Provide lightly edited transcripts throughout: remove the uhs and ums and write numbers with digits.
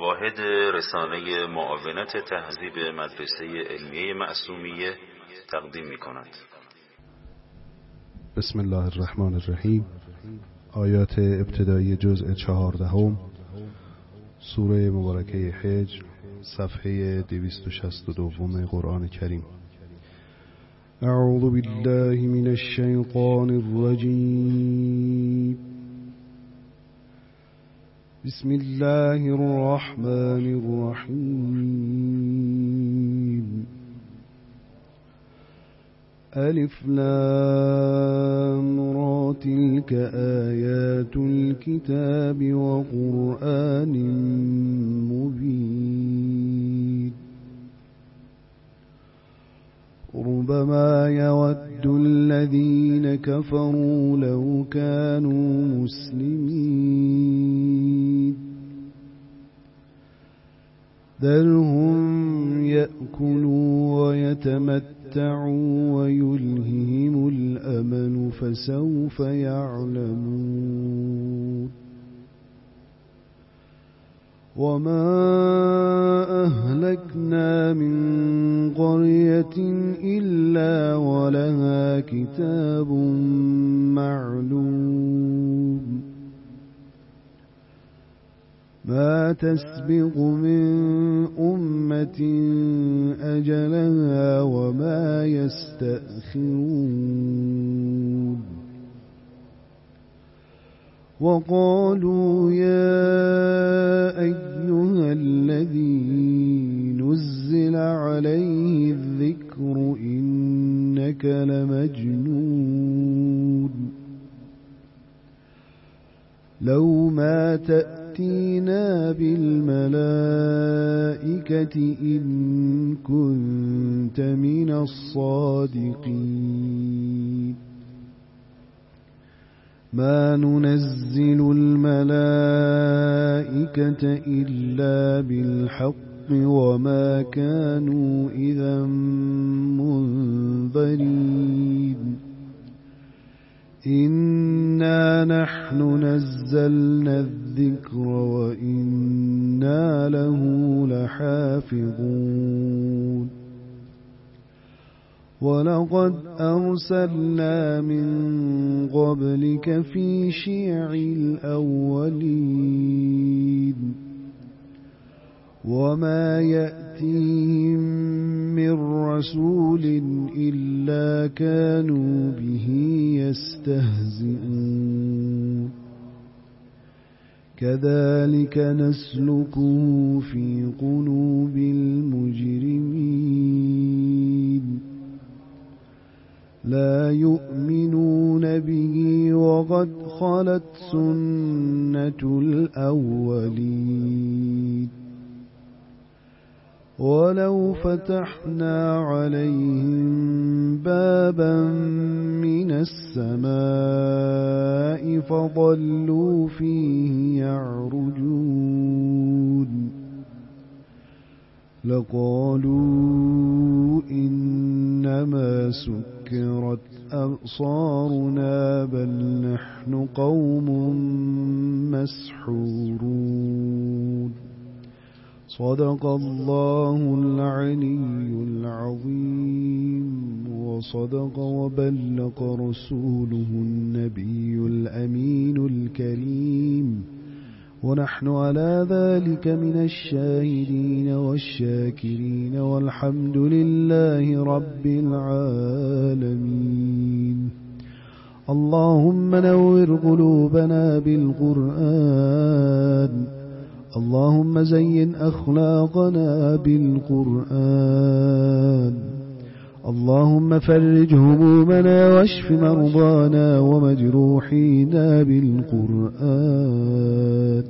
واحد رسانه معاونت تهذیب مدرسه علمیه معصومیه تقدیم می کند. بسم الله الرحمن الرحیم. آیات ابتدایی جزء 14 سوره مبارکه حجر، صفحه 262 قرآن کریم. اعوذ بالله من الشیطان الرجیم. بسم الله الرحمن الرحیم. الف لام را تلك آیات الكتاب وقرآن مبین. ربما يود الذين كفروا لو كانوا مسلمين ذرهم يأكلوا ويتمتعوا ويلههم الأمل فسوف يعلمون. وما أهلكنا من قرية إلا ولها كتاب معلوم ما تسبق من أمة أجلها وما يستأخرون. وقالوا يا أيها الذي نزل عليه الذكر إنك لمجنون لو ما تأتينا بالملائكة إن كنت من الصادقين. ما ننزل الملائكة إلا بالحق وما كانوا إذا منظرين. إنا نحن نزلنا الذكر وإنا له لحافظون. ولقد أرسلنا من قبلك في شيع الأولين وما يأتيهم من رسول إلا كانوا به يستهزئون. كذلك نسلكه في قلوب المجرمين لا يؤمنون به وقد خلت سنة الأولين. ولو فتحنا عليهم بابا من السماء فظلوا فيه يعرجون لقالوا إنما سكرت أبصارنا بل نحن قوم مسحورون. صدق الله العلي العظيم وصدق وبلغ رسوله النبي الأمين الكريم ونحن على ذلك من الشاهدين والشاكرين والحمد لله رب العالمين. اللهم نور قلوبنا بالقرآن. اللهم زين أخلاقنا بالقرآن. اللهم فرج همومنا واشف مرضانا ومجروحينا بالقرآن.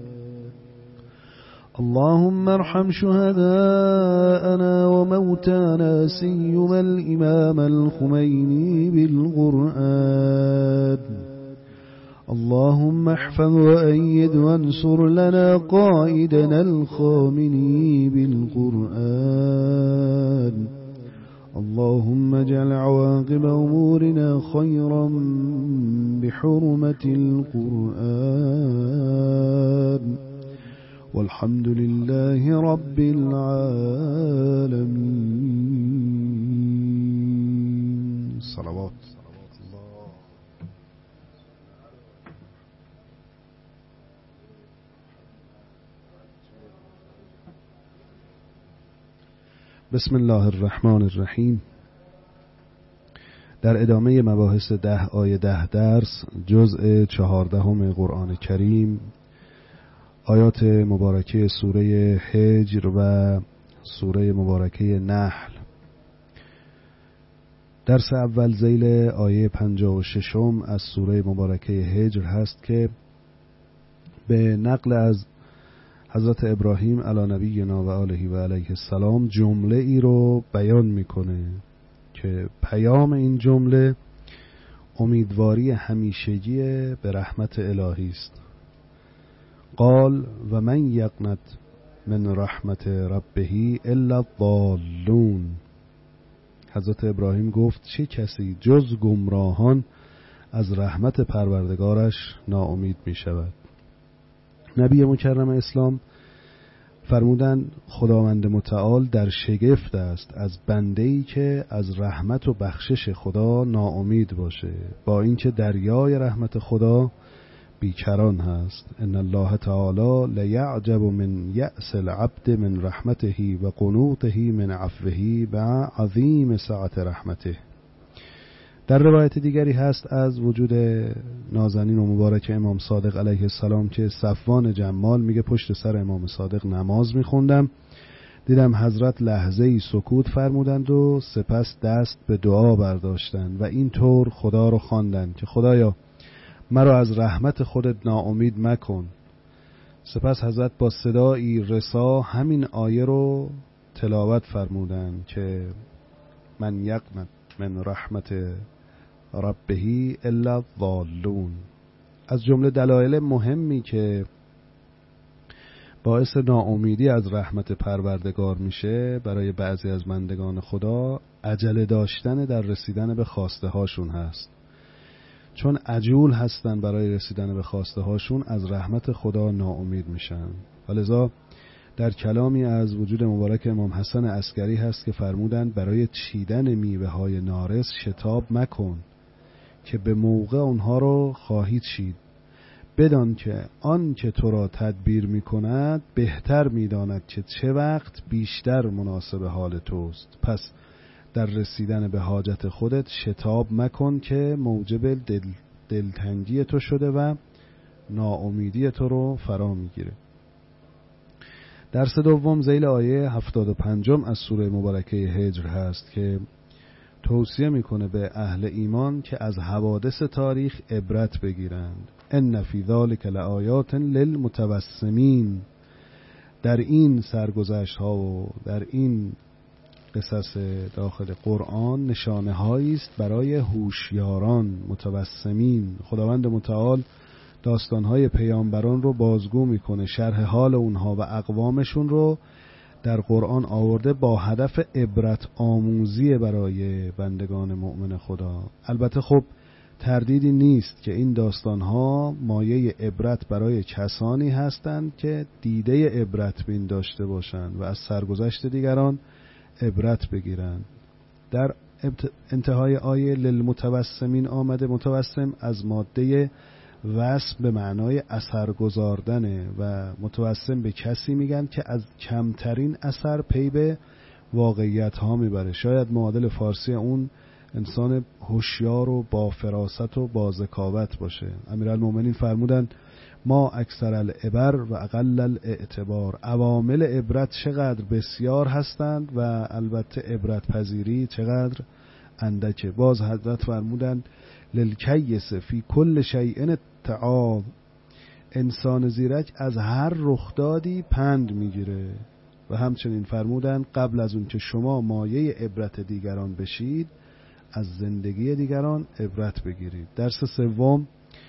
اللهم ارحم شهداءنا وموتانا سيما الإمام الخميني بالقرآن. اللهم احفظ وأيد وانصر لنا قائدنا الخامني بالقرآن. اللهم اجعل عواقب أمورنا خيرا بحرمة القرآن. والحمد لله رب العالمين. صلوات. بسم الله الرحمن الرحیم. در ادامه مباحث 10 آیه 10 درس جزء 14 قرآن کریم، آیات مبارکه سوره حجر و سوره مبارکه نحل. درس اول ذیل آیه 56 از سوره مبارکه حجر هست که به نقل از حضرت ابراهیم علی نبینا و آله و علیه السلام جمله ای رو بیان میکنه که پیام این جمله امیدواری همیشگی به رحمت الهی است. قال و من یقنط من رحمت ربه الا الضالون. حضرت ابراهیم گفت چه کسی جز گمراهان از رحمت پروردگارش ناامید می شود. نبی مکرم اسلام فرمودند خداوند متعال در شگفت است از بنده‌ای که از رحمت و بخشش خدا ناامید باشه، با اینکه دریای رحمت خدا بیکران هست. ان الله تعالی لیعجب من یأس العبد من رحمته و قنوطه من عفوه و عظیم سعة رحمته. در روایت دیگری هست از وجود نازنین و مبارک امام صادق علیه السلام که صفوان جمال میگه پشت سر امام صادق نماز میخوندم، دیدم حضرت لحظه‌ای سکوت فرمودند و سپس دست به دعا برداشتند و اینطور خدا رو خواندند که خدایا مرا از رحمت خودت ناامید مکن. سپس حضرت با صدایی رسا همین آیه رو تلاوت فرمودند که من یقنط من رحمت ربه الا الضالون. از جمله دلایل مهمی که باعث ناامیدی از رحمت پروردگار میشه برای بعضی از بندگان خدا عجله داشتن در رسیدن به خواسته هاشون هست. چون عجول هستن برای رسیدن به خواسته هاشون از رحمت خدا ناامید میشن. ولذا در کلامی از وجود مبارک امام حسن عسکری هست که فرمودند برای چیدن میوه های نارس شتاب مکن که به موقع اونها رو خواهی چید. بدان که آن که تو را تدبیر میکند بهتر میداند که چه وقت بیشتر مناسب حال توست. پس در رسیدن به حاجت خودت شتاب مکن که موجب دلتنگی تو شده و ناامیدی تو رو فرا میگیره. درس دوم ذیل آیه 75 از سوره مبارکه حجر هست که توصیه میکنه به اهل ایمان که از حوادث تاریخ عبرت بگیرند. ان فی ذلک لآیات للمتوسمین. در این سرگذشت ها و در این قصص داخل قرآن نشانه هایی است برای هوشیاران متوسمین. خداوند متعال داستان‌های پیامبران رو بازگو میکنه، شرح حال اونها و اقوامشون رو در قرآن آورده با هدف عبرت آموزی برای بندگان مؤمن خدا. البته خب تردیدی نیست که این داستان‌ها مایه عبرت برای کسانی هستند که دیده عبرت بین داشته باشند و از سرگذشت دیگران عبرت بگیرند. در انتهای آیه للمتوسمین آمده. متوسم از ماده وسم به معنای اثر گذاردنه و متوسم به کسی میگن که از کمترین اثر پی به واقعیت ها میبره. شاید معادل فارسی اون انسان هوشیار و با فراست و با ذکاوت باشه. امیرالمومنین فرمودن ما اکثر العبر و اقل الاعتبار. عوامل عبرت چقدر بسیار هستند و البته عبرت پذیری چقدر اندکه. باز حضرت فرمودن للکیس فی کل شیء تعاظ. انسان زیرک از هر رخدادی پند میگیره. و همچنین فرمودن قبل از اون که شما مایه عبرت دیگران بشید از زندگی دیگران عبرت بگیرید. درس سوم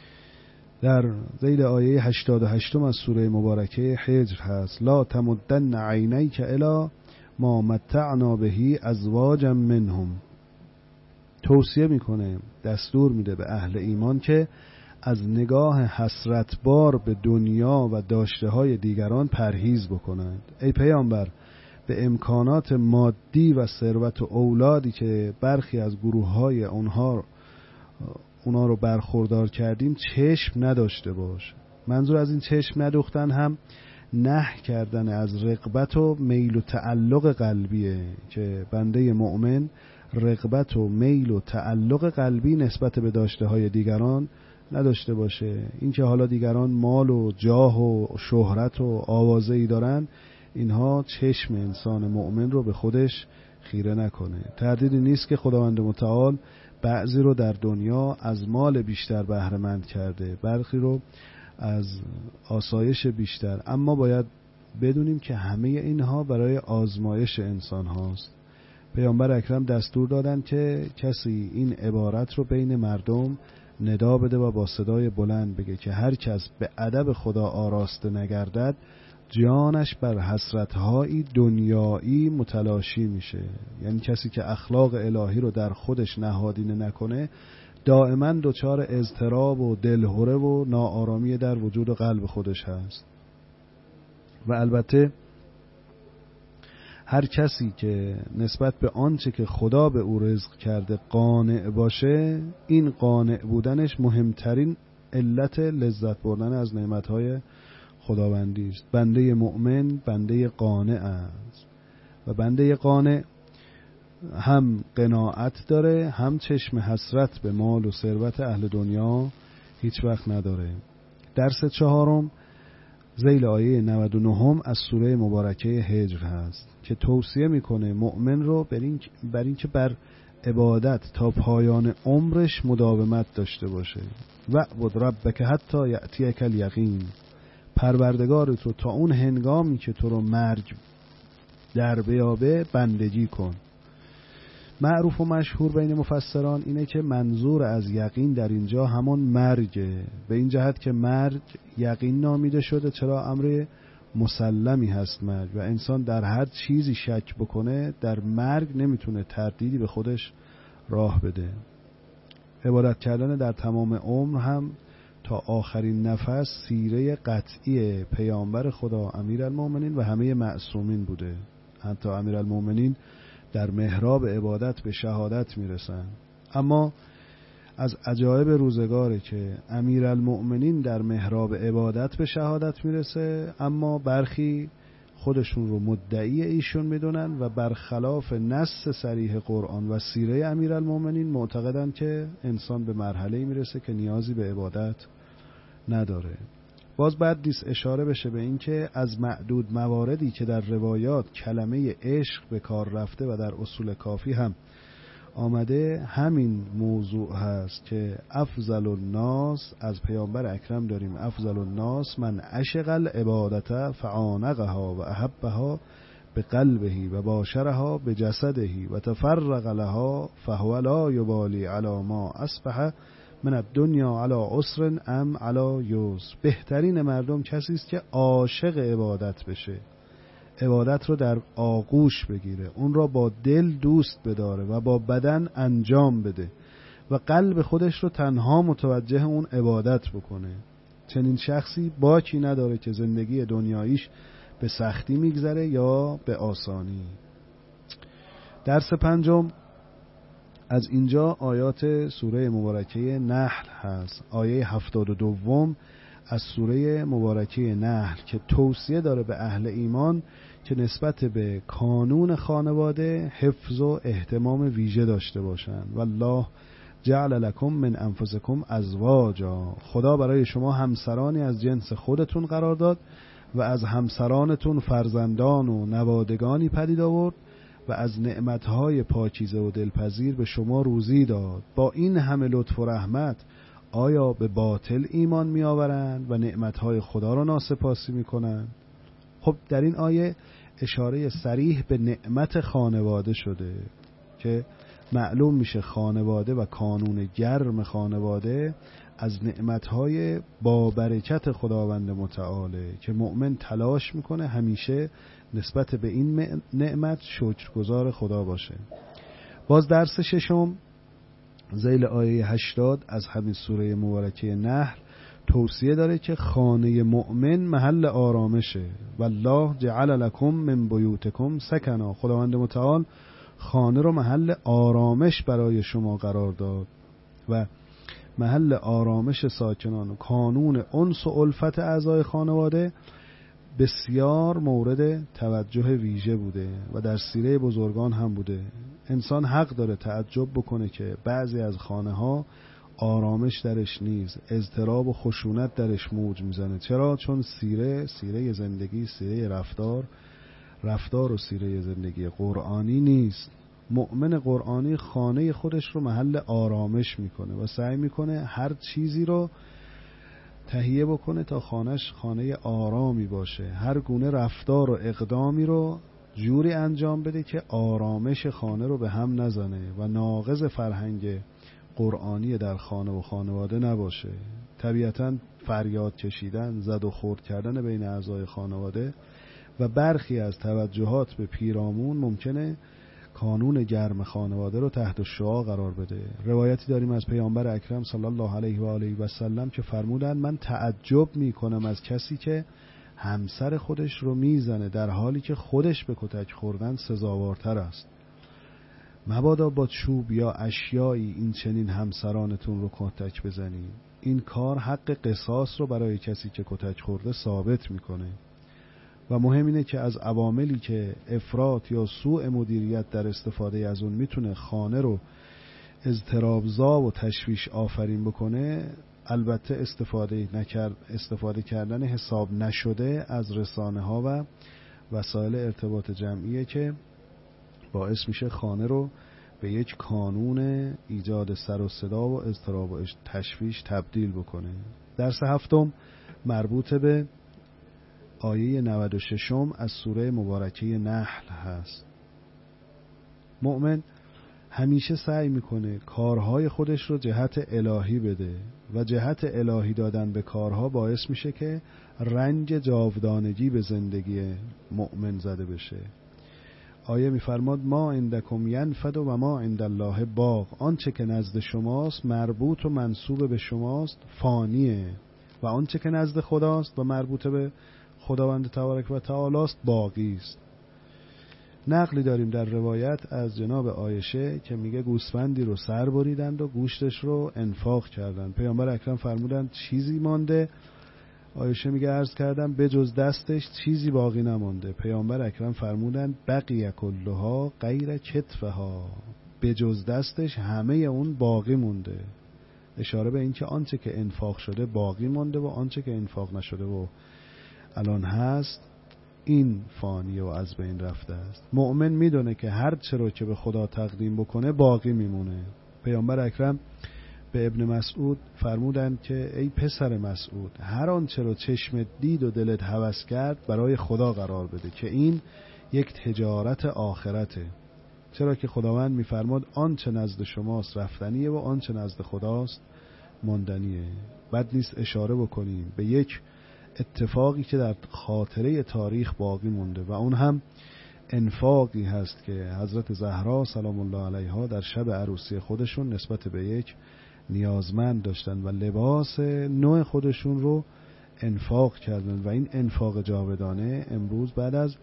در ذیل آیه 88 از سوره مبارکه حجر هست. لا تمدن عینیک الی ما متعنا به ازواجا منهم. توصیه میکنه، دستور میده به اهل ایمان که از نگاه حسرتبار به دنیا و داشته های دیگران پرهیز بکنند. ای پیامبر، به امکانات مادی و ثروت و اولادی که برخی از گروه های اونا رو برخوردار کردیم چشم نداشته باش. منظور از این چشم ندوختن هم نهی کردن از رغبت و میل و تعلق قلبیه که بنده مؤمن رغبت و میل و تعلق قلبی نسبت به داشته های دیگران نداشته باشه. این که حالا دیگران مال و جاه و شهرت و آوازه‌ای دارن، اینها چشم انسان مؤمن رو به خودش خیره نکنه. تردیدی نیست که خداوند متعال بعضی رو در دنیا از مال بیشتر بهره مند کرده، برخی رو از آسایش بیشتر، اما باید بدونیم که همه اینها برای آزمایش انسان هاست. پیامبر اکرم دستور دادن که کسی این عبارت رو بین مردم ندا بده و با صدای بلند بگه که هر کس به ادب خدا آراسته نگردد جانش بر حسرت‌های دنیایی متلاشی میشه. یعنی کسی که اخلاق الهی رو در خودش نهادینه نکنه دائما دچار اضطراب و دلهره و ناآرامی در وجود و قلب خودش هست. و البته هر کسی که نسبت به آنچه که خدا به او رزق کرده قانع باشه، این قانع بودنش مهمترین علت لذت بردن از نعمتهای خداوندی است. بنده مؤمن بنده قانع است و بنده قانع هم قناعت داره، هم چشم حسرت به مال و ثروت اهل دنیا هیچ وقت نداره. درس چهارم ذیل آیه 99 از سوره مبارکه هجر هست که توصیه میکنه مؤمن رو بر این که بر عبادت تا پایان عمرش مداومت داشته باشه. وعبد ربک حتی یأتیک الیقین، پروردگارت رو تا اون هنگامی که تو رو مرگ در بیابه بندگی کن. معروف و مشهور بین مفسران اینه که منظور از یقین در اینجا همون مرگه، به این جهت که مرگ یقین نامیده شده چرا امر مسلمی هست مرگ و انسان در هر چیزی شک بکنه در مرگ نمیتونه تردیدی به خودش راه بده. عبادت کردن در تمام عمر هم تا آخرین نفس سیره قطعی پیامبر خدا امیرالمومنین و همه معصومین بوده. حتی امیرالمومنین در محراب عبادت به شهادت میرسن. اما از عجایب روزگاره که امیرالمؤمنین در محراب عبادت به شهادت میرسه، اما برخی خودشون رو مدعی ایشون میدونن و برخلاف نص صریح قرآن و سیره امیرالمؤمنین معتقدن که انسان به مرحله‌ای میرسه که نیازی به عبادت نداره. باز بعد دیس اشاره بشه به این که از معدود مواردی که در روایات کلمه عشق به کار رفته و در اصول کافی هم آمده همین موضوع هست که افضل الناس، از پیامبر اکرم داریم افضل الناس من عشق العبادت فعانقها و احبها به قلبه و باشرها به جسده و تفرق لها فهو لا یبالی علی ما اصبح من الدنیا علی عسر ام علی یسر. بهترین مردم کسی است که عاشق عبادت بشه، عبادت رو در آغوش بگیره، اون را با دل دوست بداره و با بدن انجام بده و قلب خودش رو تنها متوجه اون عبادت بکنه. چنین شخصی باکی نداره که زندگی دنیاییش به سختی میگذره یا به آسانی. درس پنجم از اینجا آیات سوره مبارکه نحل هست، آیه 72 از سوره مبارکه نحل که توصیه داره به اهل ایمان که نسبت به کانون خانواده حفظ و اهتمام ویژه داشته باشن. والله جعل لکم من انفسکم ازواجا، خدا برای شما همسرانی از جنس خودتون قرار داد و از همسرانتون فرزندان و نوادگانی پدید آورد و از نعمتهای پاکیزه و دلپذیر به شما روزی داد. با این همه لطف و رحمت آیا به باطل ایمان می آورند و نعمتهای خدا را ناسپاسی می کنند؟ خب در این آیه اشاره صریح به نعمت خانواده شده که معلوم میشه خانواده و کانون گرم خانواده از نعمتهای با برکت خداوند متعاله که مؤمن تلاش میکنه همیشه نسبت به این نعمت شکرگزار خدا باشه. باز درس ششم ذیل آیه 80 از همین سوره مبارکه نحل توصیه داره که خانه مؤمن محل آرامشه. والله جعل لکم من بیوتکم سکنا، خداوند متعال خانه رو محل آرامش برای شما قرار داد و محل آرامش ساکنان و کانون انس و الفت اعضای خانواده بسیار مورد توجه ویژه بوده و در سیره بزرگان هم بوده. انسان حق داره تعجب بکنه که بعضی از خانه ها آرامش درش نیست، اضطراب و خشونت درش موج میزنه. چرا؟ چون سیره زندگی، سیره رفتار و سیره زندگی قرآنی نیست. مؤمن قرآنی خانه خودش رو محل آرامش میکنه و سعی میکنه هر چیزی رو تهیه بکنه تا خانهش خانه آرامی باشه، هر گونه رفتار و اقدامی رو جوری انجام بده که آرامش خانه رو به هم نزنه و ناقض فرهنگ قرآنی در خانه و خانواده نباشه. طبیعتاً فریاد کشیدن، زد و خورد کردن بین اعضای خانواده و برخی از توجهات به پیرامون ممکنه کانون گرم خانواده رو تحت شعاع قرار بده. روایتی داریم از پیامبر اکرم صلی الله علیه و آله و سلم که فرمودند من تعجب میکنم از کسی که همسر خودش رو میزنه در حالی که خودش به کتک خوردن سزاوارتر است. مبادا با چوب یا اشیایی این چنین همسرانتون رو کتک بزنی. این کار حق قصاص رو برای کسی که کتک خورده ثابت میکنه. و مهم اینه که از عواملی که افراط یا سوء مدیریت در استفاده از اون میتونه خانه رو اضطرابزا و تشویش آفرین بکنه، البته استفاده کردن حساب نشده از رسانه ها و وسایل ارتباط جمعیه که باعث میشه خانه رو به یک کانون ایجاد سر و صدا و اضطراب و تشویش تبدیل بکنه. درس هفتم مربوط به آیه 96 از سوره مبارکه نحل هست. مؤمن همیشه سعی میکنه کارهای خودش رو جهت الهی بده و جهت الهی دادن به کارها باعث میشه که رنج جاودانگی به زندگی مؤمن زده بشه. آیه میفرماد ما عندکم ینفد و ما عند الله باق، آنچه که نزد شماست مربوط و منسوب به شماست فانیه و آنچه که نزد خداست و مربوط به خداوند تبارک و تعالی است باقی است. نقلی داریم در روایت از جناب عایشه که میگه گوسفندی رو سر بریدند و گوشتش رو انفاق کردند. پیامبر اکرم فرمودند چیزی مانده؟ عایشه میگه عرض کردم به جز دستش چیزی باقی نمانده. پیامبر اکرم فرمودند بقیه کلها غیر کتفها، به جز دستش همه اون باقی مونده. اشاره به این که آنچه که انفاق شده باقی مونده و آنچه که انفاق نشده و الان هست این فانیه و از بین رفته است. مؤمن میدونه که هر چه رو که به خدا تقدیم بکنه باقی میمونه. پیامبر اکرم به ابن مسعود فرمودند که ای پسر مسعود هر آنچه رو چشمت دید و دلت هوس کرد برای خدا قرار بده که این یک تجارت آخرته. چرا که خداوند میفرماد آنچه نزد شماست رفتنیه و آنچه نزد خداست ماندنیه. بد نیست اشاره بکنیم به یک اتفاقی که در خاطره تاریخ باقی مونده و اون هم انفاقی هست که حضرت زهرا سلام الله علیها در شب عروسی خودشون نسبت به یک نیازمند داشتن و لباس نوع خودشون رو انفاق کردن و این انفاق جاودانه امروز بعد از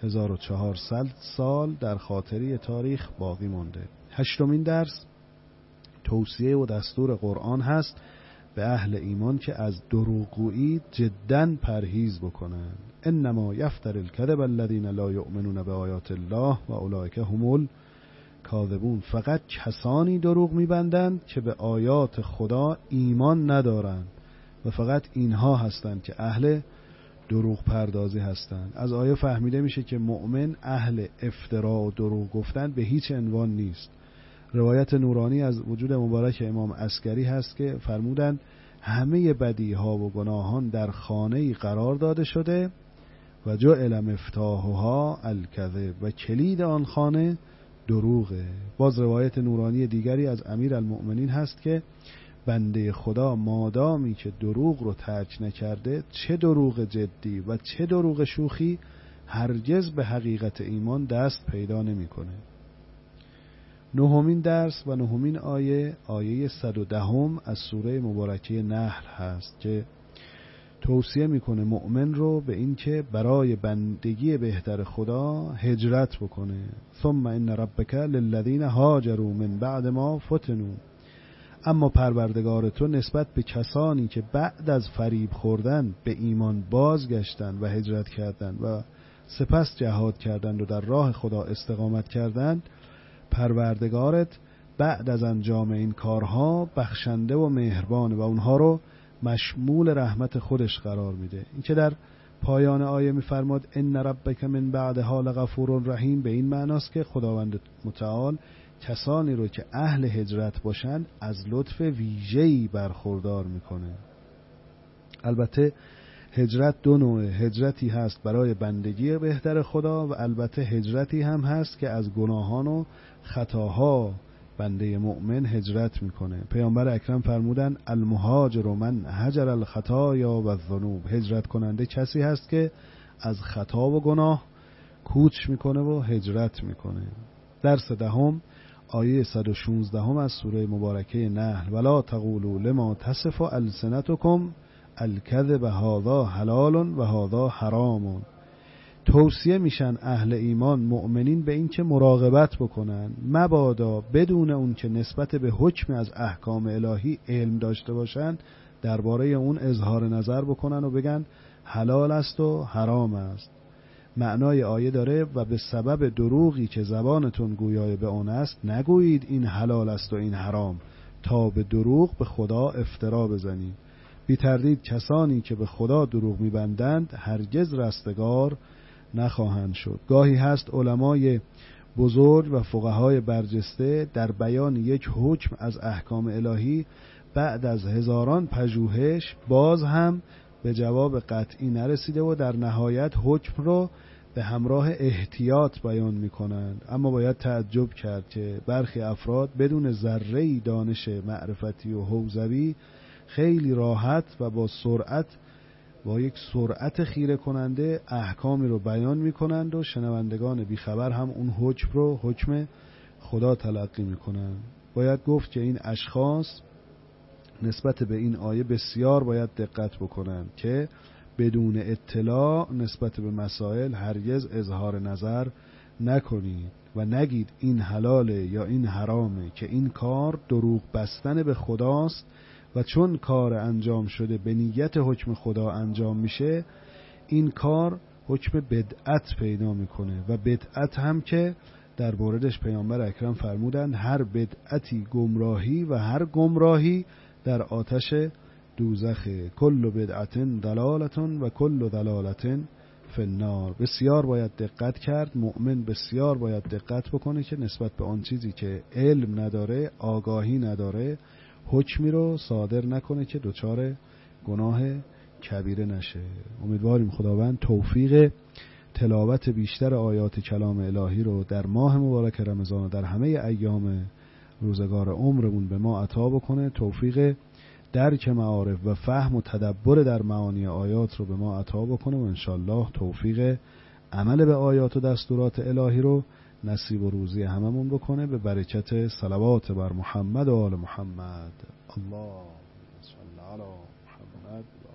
1400 سال در خاطره تاریخ باقی مونده. هشتمین درس توصیه و دستور قرآن هست به اهل ایمان که از دروغگویی جداً پرهیز بکنن. انما یفتر الکذب الذین لا یؤمنون بآیات الله و اولئک هم الکاذبون، فقط کسانی دروغ میبندند که به آیات خدا ایمان ندارند و فقط اینها هستند که اهل دروغ پردازی هستند. از آیه فهمیده میشه که مؤمن اهل افترا و دروغ گفتن به هیچ عنوان نیست. روایت نورانی از وجود مبارک امام عسکری هست که فرمودند همه بدیها و گناهان در خانه‌ای قرار داده شده و جعل مفتاحها الکذب و کلید آن خانه دروغه. باز روایت نورانی دیگری از امیرالمؤمنین هست که بنده خدا مادامی که دروغ رو ترک نکرده، چه دروغ جدی و چه دروغ شوخی، هرگز به حقیقت ایمان دست پیدا نمی‌کنه. 9مین درس و 9مین آیه 110 از سوره مبارکه نحل هست که توصیه میکنه مؤمن رو به این که برای بندگی بهتر خدا هجرت بکنه. ثم ان ربک للذین هاجروا من بعد ما فتنوا، اما پروردگار تو نسبت به کسانی که بعد از فریب خوردن به ایمان بازگشتن و هجرت کردند و سپس جهاد کردند و در راه خدا استقامت کردند، پروردگارت بعد از انجام این کارها بخشنده و مهربانه و اونها رو مشمول رحمت خودش قرار میده. این که در پایان آیه میفرماد ان ربک من بعدها لغفور رحیم، به این معناست که خداوند متعال کسانی رو که اهل هجرت باشن از لطف ویژه‌ای برخوردار میکنه. البته هجرت دو نوعه، هجرتی هست برای بندگی بهتر خدا و البته هجرتی هم هست که از گناهان و خطاها بنده مؤمن هجرت میکنه. پیامبر اکرم فرمودن المهاجر من هجر الخطایا و الذنوب، هجرت کننده کسی هست که از خطا و گناه کوچ میکنه و هجرت میکنه. درس 10 آیه 116 از سوره مبارکه نحل ولا تقولوا لما تصف السنتکم الکذب هذا حلال و هذا حرام. توصیه میشن اهل ایمان مؤمنین به این که مراقبت بکنن مبادا بدون اون که نسبت به حکم از احکام الهی علم داشته باشن درباره اون اظهار نظر بکنن و بگن حلال است و حرام است. معنای آیه داره و به سبب دروغی که زبانتون گویای به آن است نگویید این حلال است و این حرام تا به دروغ به خدا افترا بزنید. بی تردید کسانی که به خدا دروغ میبندند هرگز رستگار نخواهند شد. گاهی هست علمای بزرگ و فقهای برجسته در بیان یک حکم از احکام الهی بعد از هزاران پژوهش باز هم به جواب قطعی نرسیده و در نهایت حکم رو به همراه احتیاط بیان میکنند. اما باید تعجب کرد که برخی افراد بدون ذره‌ای دانش معرفتی و حوزوی خیلی راحت و با یک سرعت خیره کننده احکامی رو بیان میکنند و شنوندگان بیخبر هم اون حکم رو حکم خدا تلقی میکنند. باید گفت که این اشخاص نسبت به این آیه بسیار باید دقت بکنند که بدون اطلاع نسبت به مسائل هرگز اظهار نظر نکنید و نگید این حلاله یا این حرامه، که این کار دروغ بستن به خداست و چون کار انجام شده به نیت حکم خدا انجام میشه این کار حکم بدعت پیدا میکنه و بدعت هم که در موردش پیامبر اکرم فرمودند هر بدعتی گمراهی و هر گمراهی در آتش دوزخه. کل بدعت ضلالة و کل ضلالة فی النار. بسیار باید دقت کرد، مؤمن بسیار باید دقت بکنه که نسبت به آن چیزی که علم نداره آگاهی نداره حکمی رو صادر نکنه که دچار گناه کبیره نشه. امیدواریم خداوند توفیق تلاوت بیشتر آیات کلام الهی رو در ماه مبارک رمضان و در همه ایام روزگار عمرمون به ما عطا بکنه، توفیق درک معارف و فهم و تدبر در معانی آیات رو به ما عطا بکنه و انشالله توفیق عمل به آیات و دستورات الهی رو نصیب و روزی هممون بکنه به برکت صلوات بر محمد و آل محمد. الله صلی علی محمد.